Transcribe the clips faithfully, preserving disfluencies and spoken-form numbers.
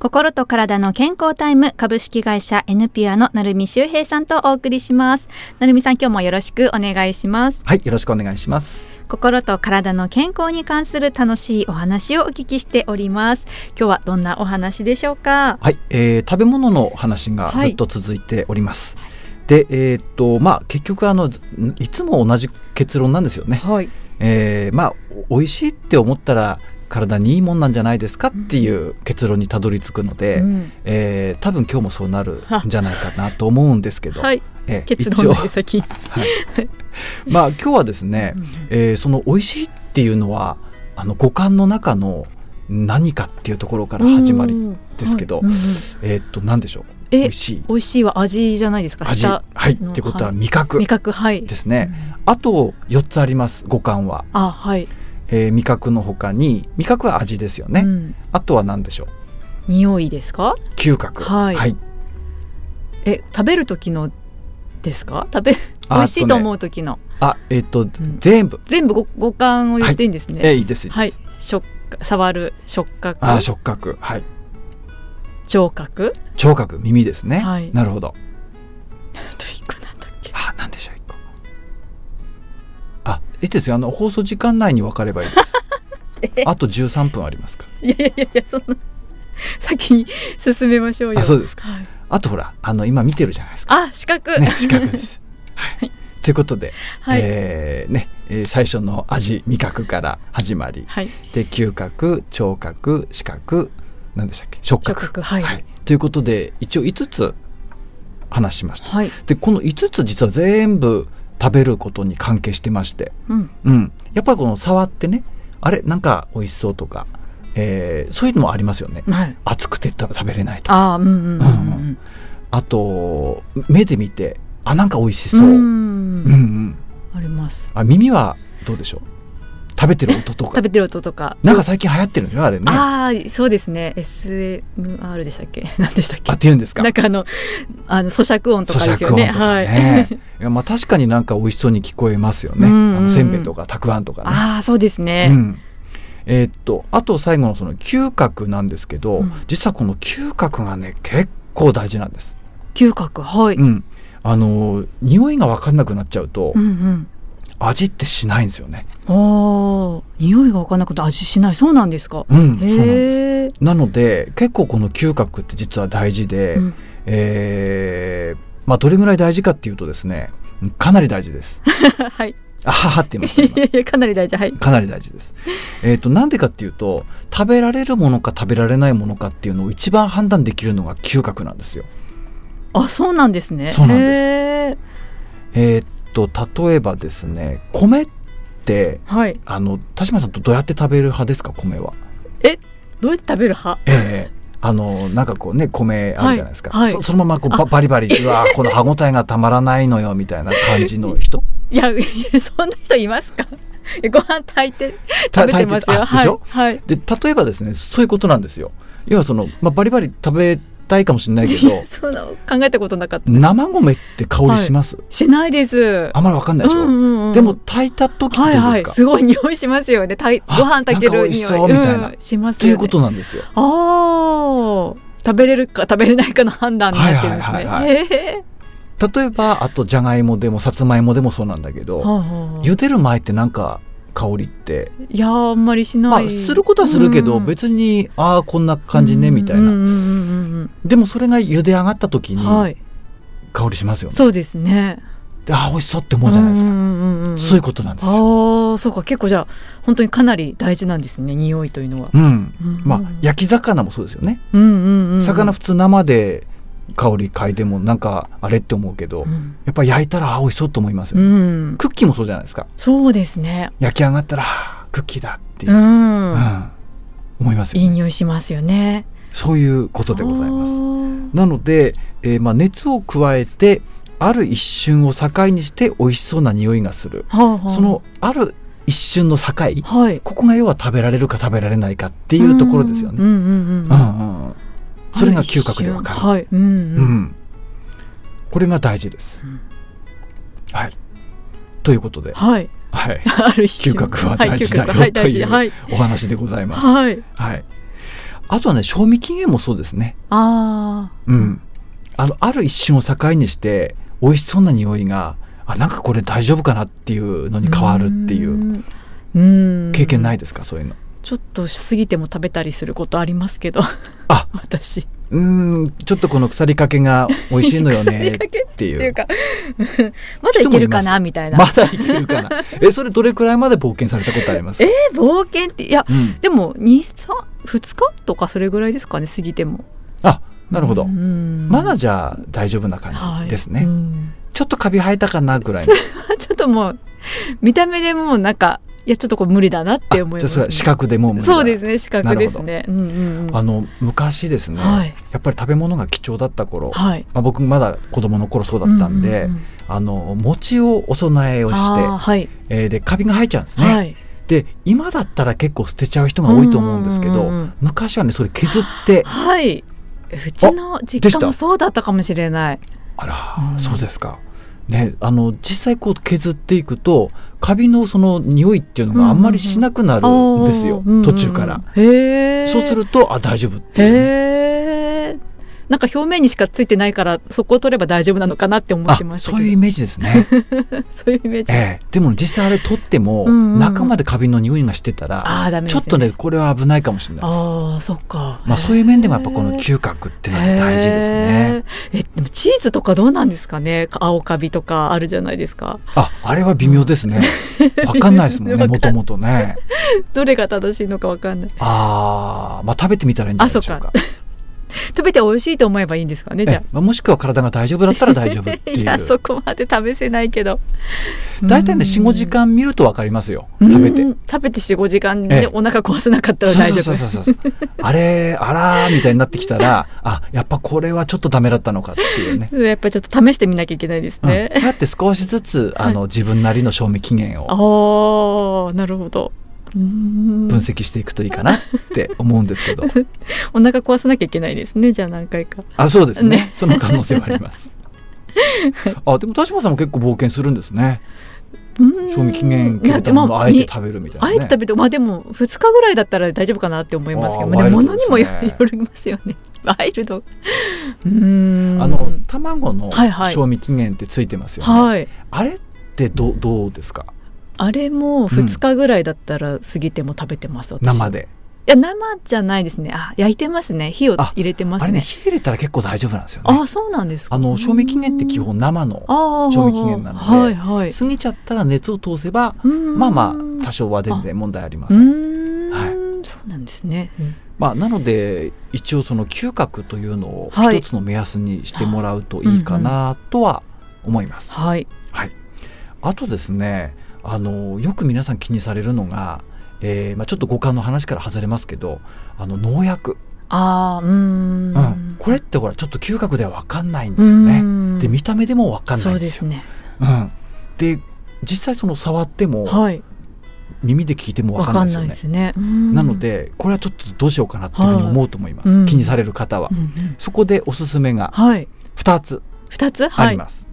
心と体の健康タイム、株式会社 エヌピュアの成海修平さんとお送りします。成海さん、今日もよろしくお願いします。 はい、よろしくお願いします。 心と体の健康に関する楽しいお話をお聞きしております。今日はどんなお話でしょうか？ はい、えー、食べ物の話がずっと続いております、はい。で、えーっとまあ、結局あのいつも同じ結論なんですよね、はい。えーまあ、美味しいって思ったら体にいいもんなんじゃないですかっていう結論にたどり着くので、うんえー、多分今日もそうなるんじゃないかなと思うんですけど、 はい、えー、結論だけ先、 はいまあ、今日はですね、えー、その美味しいっていうのはあの五感の中の何かっていうところから始まりですけど、はいうんうん、えー、っと何でしょう。 美味しい美味しいは味じゃないですか？ 味、はい、ってことは味覚、 はい、味覚、はい、 ですね、うん、あとよっつあります。五感はあ、はいえー、味覚の他に味覚は味ですよね、うん、あとは何でしょう？ 匂いですか？ 嗅覚、はいはい、 え食べる時のですか？食べ美味しいと思う時のあ、えー、っと、うん、全部全部 五, 五感を言っていいんですね、 はい、えー、いいですいいです、 はい、触触る触覚あ触覚、はい、 聴覚聴覚耳ですね、はい、なるほど。 あといっこなんだっけ？ あ、なんでしょういっこあ、いいですよ。あの放送時間内に分かればいいですあとじゅうさんぷんありますから。 いやいやいや、そんな先に進めましょうよ。 あ、そうですか、 はい、 あとほらあの今見てるじゃないですか。 あ、視覚、 ね、視覚です、はい、ということで、はいえーねえー、最初の味味覚から始まり、はい、で嗅覚聴覚視覚何でしたっけ？触覚、 触覚、はいはい、 ということで一応いつつ話しました、はい、でこのいつつ実は全部食べることに関係してまして、うんうん、やっぱりこの触ってね、あれなんか美味しそうとか、えー、そういうのもありますよね、はい、熱くて食べれないとか、あ、うんうんうんうん、あと目で見てあなんか美味しそう、うん、うんうん、 あります。 あ、耳はどうでしょう？食べてる音とか食べてる音とかなんか最近流行ってるんでしょあれね。 ああ、そうですね。 エスエムアール でしたっけ？何でしたっけ？ あっていうんですか？ なんかあのあの咀嚼音とかですよね。 咀嚼音とかね、はい、いやまあ確かになんか美味しそうに聞こえますよね。うんうんうん、あのせんべいとかたくあんとかね。 ああ、そうですね、うん、 えー、っとあと最後のその嗅覚なんですけど、うん、実はこの嗅覚がね結構大事なんです。 嗅覚、はい、うん、 あの匂いが分かんなくなっちゃうと、うんうん、味ってしないんですよね。 あ、匂いが分からなくて味しない。そうなんですか？ うん、そうなんです。なので結構この嗅覚って実は大事で、うん、えーまあ、どれぐらい大事かっていうとですね、かなり大事ですはい、あははって言いました。 いやいやかなり大事、はい、 かなり大事です。えーとなんでかっていうと、食べられるものか食べられないものかっていうのを一番判断できるのが嗅覚なんですよ。 あ、そうなんですね。 そうなんです。えーと例えばですね、米って、はい、あの田島さんとどうやって食べる派ですか？米はえどうやって食べる派？ えーあのなんかこうね、米あるじゃないですか、はいはい、そ, そのままこうバ, バリバリうわこの歯ごたえがたまらないのよみたいな感じの人いやいや、そんな人いますか？ご飯炊いて食べてますよ。 でしょ、はい、で例えばですね、そういうことなんですよ。要はその、まあ、バリバリ食べたいかもしれないけどそんな考えたことなかったです。 生米って香りします？はい、 しないです。 あんまり分かんないでしょ、うんうんうん、でも炊いた時ってどうですか？はいはい、 すごい匂いしますよね。ご飯炊ける匂い、 そうみたいな、 うん、しますよね。 ということなんですよ。 あ、食べれるか食べれないかの判断になってるんですね。はいはいはいはい、 例えばあとじゃがいもでもさつまいもでもそうなんだけど、はあはあ、茹でる前ってなんか香りっていやあんまりしない、 まあ、することはするけど、うん、別にああこんな感じねみたいな、うんうんうんうん、でもそれが茹で上がった時に香りしますよね。 そうですね。 で、ああ美味しそうって思うじゃないですか、うんうんうん、そういうことなんですよ。 ああ、そうか、結構じゃあ本当にかなり大事なんですね、匂いというのは。 うんうんうん、まあ、焼き魚もそうですよね、うんうんうんうん、魚普通生で香り嗅いでもなんかあれって思うけど、うん、やっぱり焼いたらあ美味しそうと思いますよね、うん、クッキーもそうじゃないですか。 そうですね、 焼き上がったらクッキーだっていう、うんうん、思いますよね。 いい匂いしますよね。 そういうことでございます。なので、えーまあ、熱を加えてある一瞬を境にして美味しそうな匂いがする、はあはあ、そのある一瞬の境、はい、ここが要は食べられるか食べられないかっていうところですよね。それが嗅覚でわかる、はい、うんうんうん、これが大事です、うん、はい、ということで、はいはい、ある嗅覚は大事だよ、はい、というお話でございます、はいはい、 あとはね賞味期限もそうですね。 あ、 うん、あのある一瞬を境にして美味しそうな匂いがあなんかこれ大丈夫かなっていうのに変わるっていう経験ないですか？そういうのちょっとしすぎても食べたりすることありますけどあ私うーんちょっとこの腐りかけが美味しいのよねっていうっていうかまだいけるかなみたいな。 まだいけるかなえそれどれくらいまで冒険されたことあります？ えー、冒険っていや、 うん、 でもに、さん、ふつかとかそれぐらいですかね過ぎても。 あなるほど、 うん、 まだじゃあ大丈夫な感じですね、 はい、うん、 ちょっとカビ生えたかなぐらいのちょっともう見た目でもうなんかいやちょっとこれ無理だなって思います、ね、 じゃあそれは視覚でもう無理だ。 そうですね視覚ですね、うんうんうん、 あの昔ですね、はい、やっぱり食べ物が貴重だった頃、はい、まあ、僕まだ子供の頃そうだったんで、うんうんうん、あの餅をお供えをして、はい、えー、でカビが生えちゃうんですね、はい、で今だったら結構捨てちゃう人が多いと思うんですけど、うんうんうん、昔はねそれ削ってはい、うちの実家もそうだったかもしれない。 あら、うん、そうですかね、あの実際こう削っていくとカビのその匂いっていうのがあんまりしなくなるんですよ、うんうんうん、途中から、うんうん、へそうするとあ大丈夫っていう、ね、へなんか表面にしかついてないからそこを取れば大丈夫なのかなって思ってましたけど。 そういうイメージですねそういうイメージ、 えー、でも実際あれ取っても、うんうん、中までカビの匂いがしてたら、あダメですね、ちょっとねこれは危ないかもしれないです。 あそっか、 まあ、そういう面でもやっぱこの嗅覚っていうのは大事ですね。 えでもチーズとかどうなんですかね？青カビとかあるじゃないですか。 ああれは微妙ですね、うん、分かんないですもんねもともとねどれが正しいのか分かんない。 あ、まあ食べてみたらいいんじゃないでしょうか。 食べて美味しいと思えばいいんですかねじゃあ、 まあ、もしくは体が大丈夫だったら大丈夫っていういやそこまで食べせないけどだいたいね よん,ご 時間見ると分かりますよ。食べて食べて よん,ご 時間でお腹壊せなかったら大丈夫。 そうそうそうそうあれあらーみたいになってきたらあやっぱこれはちょっとダメだったのかっていうねやっぱりちょっと試してみなきゃいけないですね、 うん、そうやって少しずつあの、はい、自分なりの賞味期限をあなるほど分析していくといいかなって思うんですけどお腹壊さなきゃいけないですねじゃあ何回か。 あそうですね、ねその可能性はありますあでも田島さんも結構冒険するんですね。賞味期限切れたものをあえて食べるみたいな、ね、 あえて食べて、まあ、でもふつかぐらいだったら大丈夫かなって思いますけど、まあ、でも物にもよりますよねワイルドうーんあの卵の賞味期限ってついてますよね、はいはい、あれってど う, どうですか？あれもふつかぐらいだったら過ぎても食べてます、 うん、生で。 いや生じゃないですね。あ焼いてますね。火を入れてますね。 あれね火入れたら結構大丈夫なんですよね。 あそうなんですか。 あの賞味期限って基本生の賞味期限なので、はいはい、過ぎちゃったら熱を通せばまあまあ多少は全然問題ありません。 うん、はい、そうなんですね、うんまあ、なので一応その嗅覚というのを一つの目安にしてもらうといいかなとは思います、 はいはい、あとですねあのよく皆さん気にされるのが、えーまあ、ちょっと五感の話から外れますけどあの農薬。 あーうーん、 うん、これってほらちょっと嗅覚では分かんないんですよね。で見た目でも分かんないんですよ。そうですね、うん、で実際その触っても、はい、耳で聞いても分かんないですよね。なのでこれはちょっとどうしようかなっていうふうに思うと思います、はい、気にされる方は、うんうん、そこでおすすめがふたつあります、はい、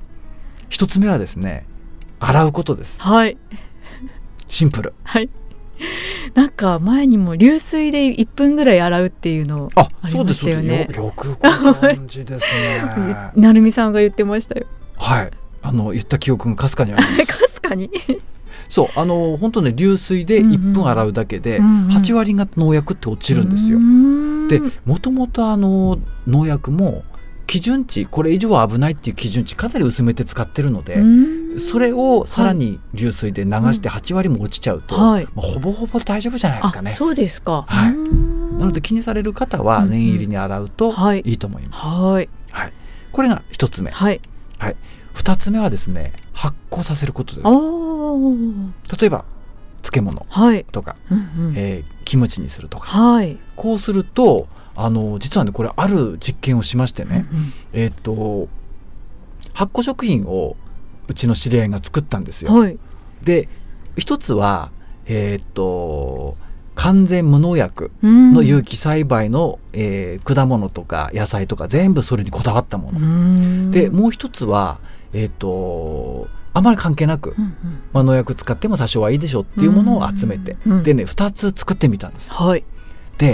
ひとつめはですね洗うことです、 はい、 シンプル、 はい、なんか前にも流水でいっぷんぐらい洗うっていうのありましたよね。 あ、そうですよ、よくご存知ですねなるみさんが言ってましたよ。 はいあの言った記憶がかすかにありますかすかにそうあの本当ね流水でいっぷん洗うだけではちわりが農薬って落ちるんですよ、うんうん、でもともとあの農薬も基準値これ以上は危ないっていう基準値かなり薄めて使ってるので、それをさらに流水で流してはちわりも落ちちゃうと、はいまあ、ほぼほぼ大丈夫じゃないですかね。 あそうですか、 はい、なので気にされる方は念入りに洗うといいと思います、うんうんはいはい、これがひとつめ、はいはい、ふたつめはですね発酵させることです。例えば漬物とか、はいうんうんえー、キムチにするとか、はい、こうするとあの実はねこれある実験をしましてね、うんうんえー、と発酵食品をうちの知り合いが作ったんですよ、はい、で一つは、えー、と完全無農薬の有機栽培の、えー、果物とか野菜とか全部それにこだわったもので、もう一つは、えー、とあまり関係なく、うんうんまあ、農薬使っても多少はいいでしょっていうものを集めて、うんうん、でねふたつ作ってみたんです、はい、で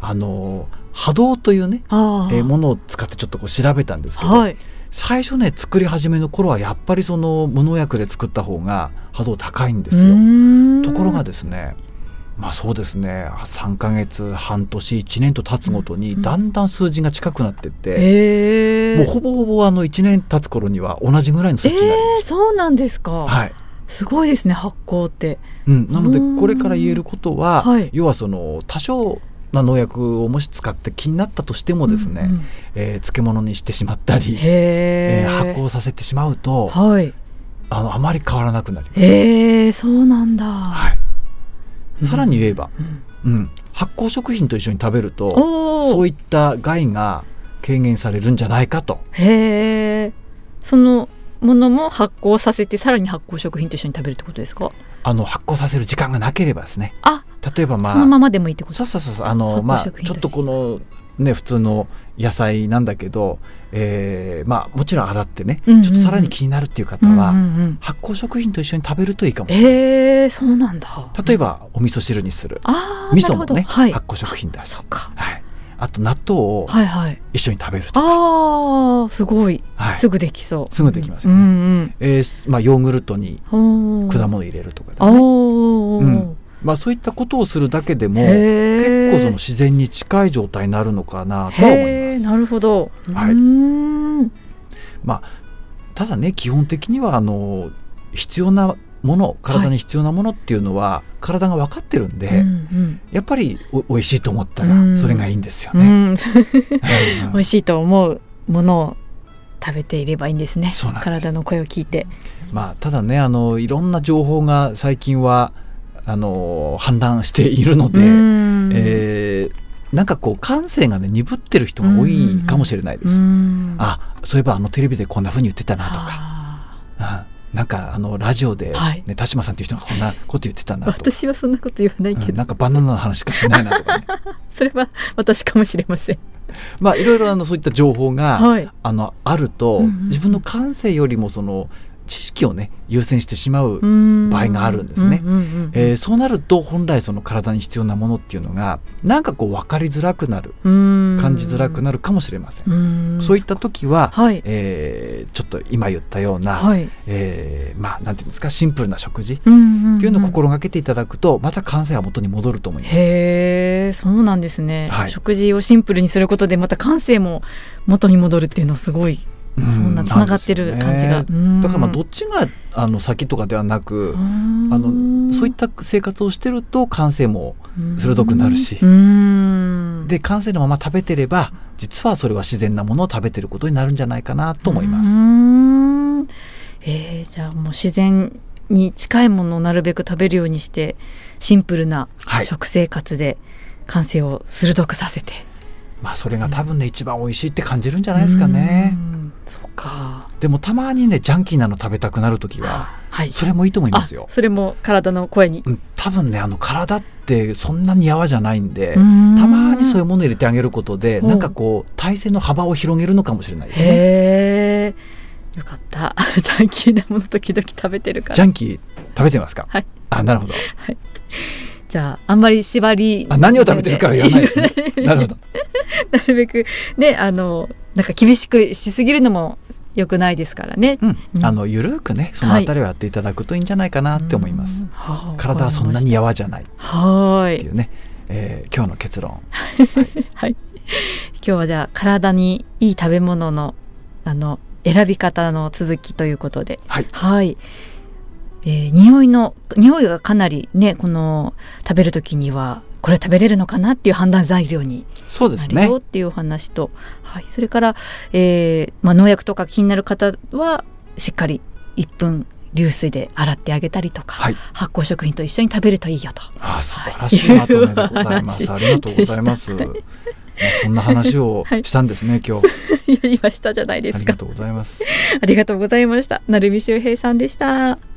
あの波動というね、えー、ものを使ってちょっとこう調べたんですけど、はい、最初ね作り始めの頃はやっぱりその無農薬で作った方が波動高いんですよ。ところがですね、まあそうですね、さんかげつ半年いちねんと経つごとにだんだん数字が近くなっていって、うんうん、もうほぼほぼあのいちねん経つ頃には同じぐらいの数値になりました。 えー、そうなんですか。 はい、 すごいですね発酵って、 うん、なのでこれから言えることは、はい、要はその多少な農薬をもし使って気になったとしてもですね、うんうん、えー、漬物にしてしまったり、えー、発酵させてしまうと、はい、あのあまり変わらなくなります。 へー、そうなんだ。 はい、さらに言えば、うんうん、発酵食品と一緒に食べるとそういった害が軽減されるんじゃないかと。 へー、そのものも発酵させてさらに発酵食品と一緒に食べるってことですか？ あの発酵させる時間がなければですね。あ、例えばまあそのままでもいいってこと？ そうそうそうそう、あのまあちょっとこのね普通の野菜なんだけど、えー、まあもちろん洗ってね、うんうんうん、ちょっとさらに気になるっていう方は、うんうんうん、発酵食品と一緒に食べるといいかもしれない。 へー、そうなんだ。 例えばお味噌汁にする、あ味噌もね、はい、発酵食品だし、そっか、はい、あと納豆を一緒に食べるとか、はいはい、 あーすごい、はい、すぐできそう。 すぐできますよね、うんうん、えーまあ、ヨーグルトに果物入れるとかですね、うん、まあ、そういったことをするだけでも結構その自然に近い状態になるのかなとは思います。 なるほど、 はい、うーん、まあ、ただね基本的にはあの必要なもの、体に必要なものっていうのは、はい、体が分かってるんで、うんうん、やっぱりおおいしいと思ったらそれがいいんですよね、うんうん、 おいしいと思うものを食べていればいいんですね。そうなんです。体の声を聞いて、 まあ、ただねあのいろんな情報が最近はあの氾濫しているので、えー、なんかこう感性がね鈍ってる人が多いかもしれないです。あ、そういえばあのテレビでこんな風に言ってたなとか、うん、なんかあのラジオで、ね、はい、田島さんという人がこんなこと言ってたなとか。 私はそんなこと言わないけど、うん、 なんかバナナの話しかしないなとかねそれは私かもしれません。 まあいろいろあのそういった情報が、はい、あのあると、うんうん、自分の感性よりもその知識をね優先してしまう場合があるんですね、うんうんうん、えー、そうなると本来その体に必要なものっていうのがなんかこう分かりづらくなる、感じづらくなるかもしれません。うん、そういった時は、はい、えー、ちょっと今言ったような、はい、えー、まあなんていうんですか、シンプルな食事っていうのを心がけていただくとまた感性は元に戻ると思います。 へー、そうなんですね、はい、食事をシンプルにすることでまた感性も元に戻るっていうのはすごい、そんなつながってる感じが、 ね、だからまあどっちがあの先とかではなく、あのそういった生活をしてると感性も鋭くなるし、で感性のまま食べてれば実はそれは自然なものを食べてることになるんじゃないかなと思います。うーん、えー、じゃあもう自然に近いものをなるべく食べるようにしてシンプルな食生活で感性を鋭くさせて、はい、 まあ、それが多分ね、うん、一番美味しいって感じるんじゃないですかね。 うん、そうか。 でもたまにねジャンキーなの食べたくなるときは、はい、それもいいと思いますよ。 それも体の声に、 うん、多分ねあの体ってそんなにやわじゃないんで、んたまにそういうもの入れてあげることでなんかこう体勢の幅を広げるのかもしれないですね。 へー、よかったジャンキーなもの時々食べてるから。 ジャンキー食べてますか？ はい。 あ、なるほど、 はい、じゃああんまり縛りあ何を食べてるから言わないですねなるほどなるべくね、あのなんか厳しくしすぎるのも良くないですからね、 うんうん、あのゆるくねそのあたりをやっていただくといいんじゃないかなって思います、はい、体はそんなにやわじゃないっていうね、えー、今日の結論はい、 はい、今日はじゃあ体にいい食べ物のあの選び方の続きということで、はい、はい、えー、匂いの匂いがかなりねこの食べるときにはこれ食べれるのかなっていう判断材料になるよっていうお話と、はい、それから、えーまあ、農薬とか気になる方はしっかりいっぷん流水で洗ってあげたりとか、はい、発酵食品と一緒に食べるといいよと。 あ、素晴らしいまとめでございます、はい、ありがとうございます、はい、そんな話をしたんですね、はい、今日今したじゃないですか。 ありがとうございますありがとうございました。成海秀平さんでした。